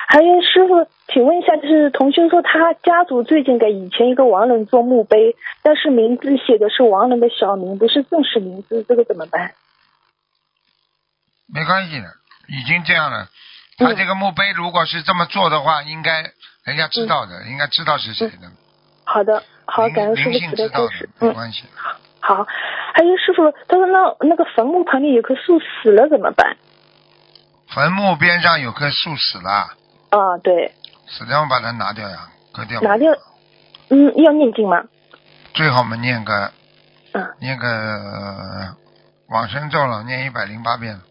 还有师傅，请问一下，就是同学说他家族最近给以前一个亡人做墓碑，但是名字写的是亡人的小名，不是正式名字，这个怎么办？ 没关系的，已经这样了。他这个墓碑如果是这么做的话，应该人家知道的，应该知道是谁的。 好的，好，感恩师傅慈悲开始。 没关系。 好，还有师傅，他说那个坟墓旁边有棵树死了怎么办？ 坟墓边上有棵树死了。 啊，对。 死掉把它拿掉呀，割掉。 拿掉，要念经吗？ 最好我们念个往生咒了，念108遍。